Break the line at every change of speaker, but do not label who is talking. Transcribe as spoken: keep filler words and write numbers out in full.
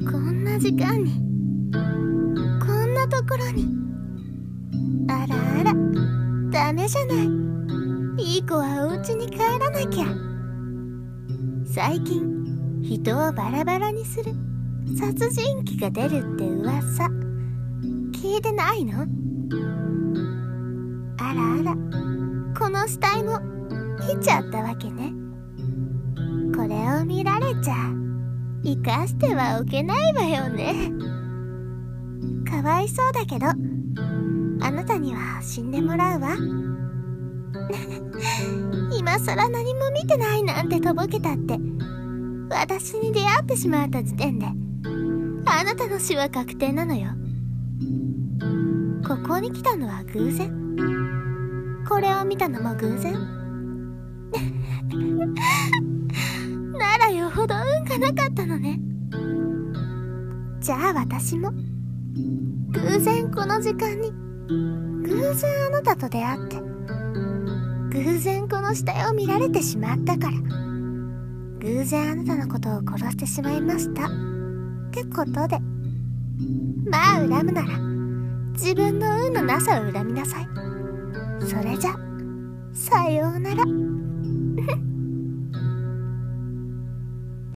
こんな時間に、こんなところに。あらあら、ダメじゃない。いい子はお家に帰らなきゃ。最近人をバラバラにする殺人鬼が出るって噂聞いてないの？あらあら、この死体も見ちゃったわけね。これを見られちゃ生かしてはおけないわよね。かわいそうだけど、あなたには死んでもらうわ。今さら何も見てないなんてとぼけたって、私に出会ってしまった時点であなたの死は確定なのよ。ここに来たのは偶然、これを見たのも偶然。ならよほど運がなかったのね。じゃあ私も偶然この時間に偶然あなたと出会って、偶然この死体を見られてしまったから、偶然あなたのことを殺してしまいましたってことで。まあ恨むなら自分の運のなさを恨みなさい。それじゃさようなら。